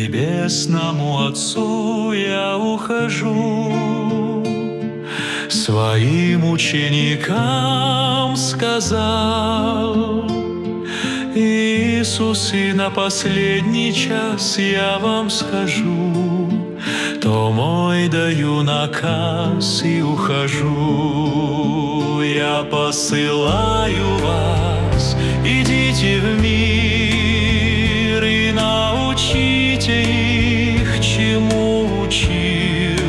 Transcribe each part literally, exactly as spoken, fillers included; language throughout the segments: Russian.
небесному Отцу я ухожу, своим ученикам сказал Иисус, и на последний час я вам скажу, то мой даю наказ и ухожу. Я посылаю вас, идите в мир и научите их, чему учил.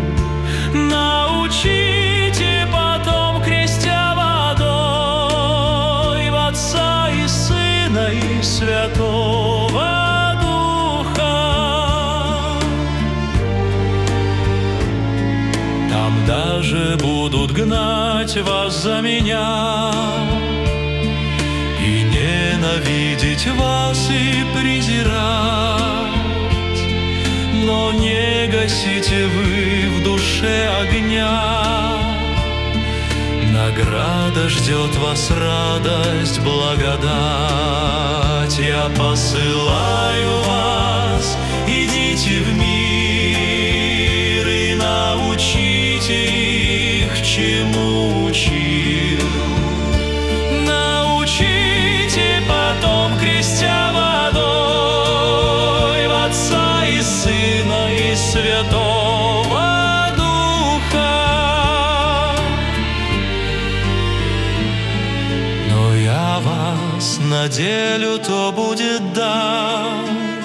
Научите потом, крестя водой, в Отца и Сына и Святого Духа. Там даже будут гнать вас за меня и ненавидеть вас и презирать, но не гасите вы в душе огня. Награда ждет вас, радость, благодать. Я посылаю вас, идите в мир и научите их, чему учил. Научите потом, крестя водой, в Отца и Сына и Святого Духа. Но я вас наделю, то будет дар,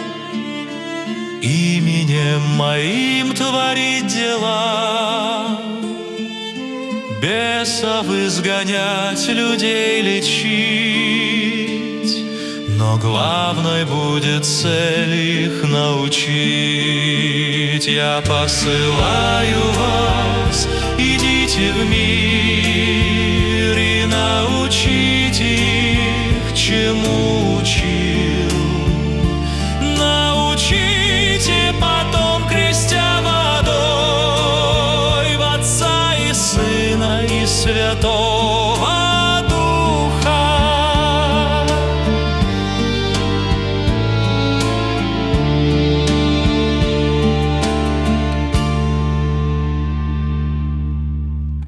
именем моим творить дела, бесов изгонять, людей лечить, но главной будет цель их научить. Я посылаю вас, идите в мир и научите их, чему учил. Научите потом